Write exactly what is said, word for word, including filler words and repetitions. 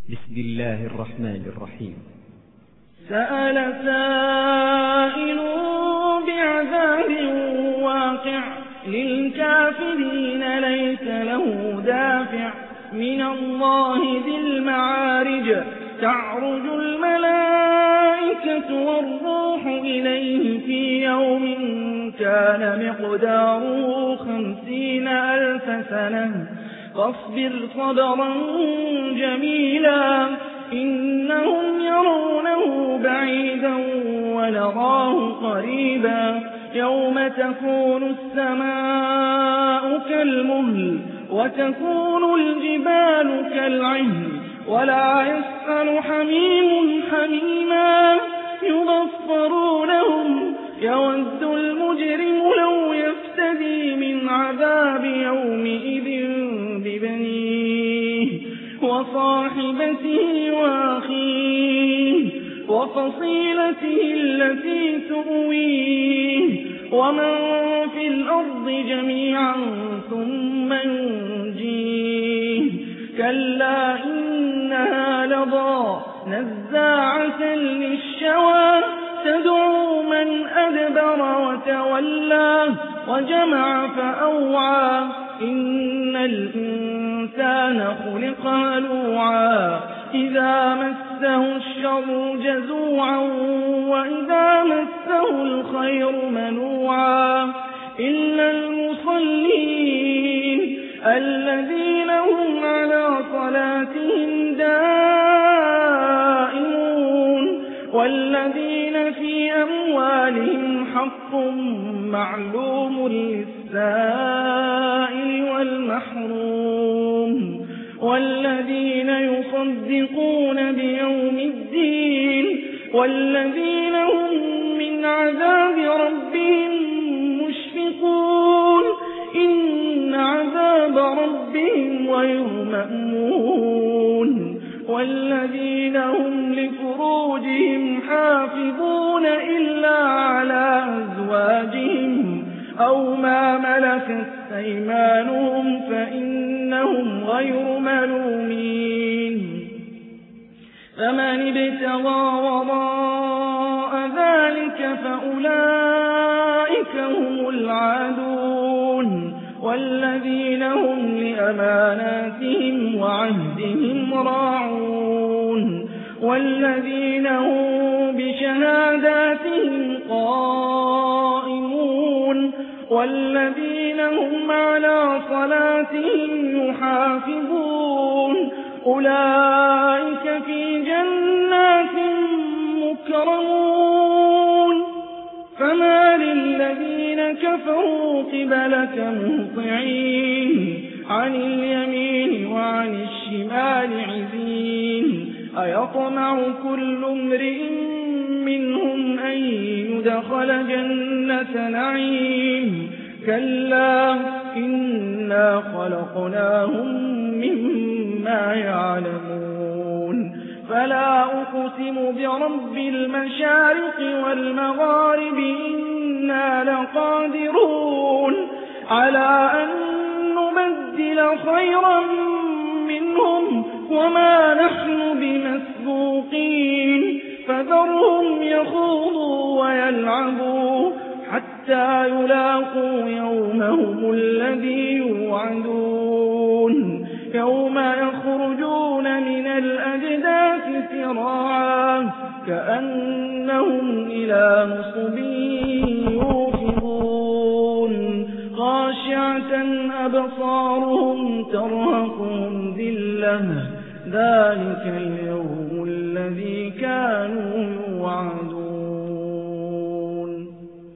بسم الله الرحمن الرحيم. سأل سائل بعذاب واقع للكافرين ليس له دافع من الله ذي المعارج تعرج الملائكة والروح إليه في يوم كان مقداره خمسين ألف سنة فاصبر صبرا جميلا إنهم يرونه بعيدا ونراه قريبا يوم تكون السماء كالمهل وتكون الجبال كالعهن ولا يسأل حميم حميما يبصرونهم يود المجرم لو يفتدي من عذاب يومئذ ببنيه وصاحبته وأخيه وفصيلته التي تؤويه ومن في الأرض جميعا ثم ينجيه كلا إنها لظى نزاعة للشوى تدعو من أدبر وتولى وجمع فأوعى إن الإنسان خلق هلوعا إذا مسه الشر جزوعا وإذا مسه الخير منوعا إلا المصلين الذين هم على صلاتهم دائمون والذين في أموالهم حق معلوم للسائل والمحروم والذين يصدقون بيوم الدين والذين هم من عذاب ربهم مشفقون إن عذاب ربهم غير مأمون والذين هم لفروجهم حافظون إلا على أزواجهم أو ما ملكت أيمانهم فإنهم غير ملومين فمن ابتغى وراء ذلك فأولئك هم العادون والذين هم لأماناتهم وعهدهم راعون والذين هم بشهاداتهم قائمون والذين هم على صلاتهم يحافظون أولئك في جنات مكرمون فما للذين كفروا قبلك مهطعين عن اليمين وعن الشمال عزين أيطمع كل امرئ منهم أن يدخل جنة نعيم كلا إنا خلقناهم مما يعلمون فلا أقسم برب المشارق والمغارب إنا لقادرون على أن نبدل خيرا منهم وما نحن بمسبوقين فذرهم يخوضوا ويلعبوا حتى يلاقوا يومهم الذي يوعدون يوم يخرجون من الأجداث سراعا كأنهم إلى نصب يوفضون خاشعة أبصارهم ترهقهم ذلة ذلك اليوم الذي كانوا يوعدون